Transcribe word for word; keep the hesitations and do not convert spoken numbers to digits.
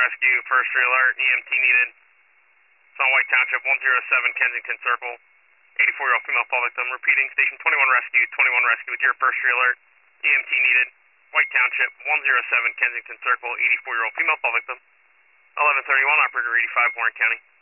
rescue, first alert, E M T needed. It's on White Township, one oh seven Kensington Circle, eighty-four-year-old female fall victim. Repeating, station twenty-one rescue, twenty-one rescue with your first alert, E M T needed. White Township, one oh seven Kensington Circle, eighty-four-year-old female fall victim. eleven thirty-one, operator eighty-five, Warren County.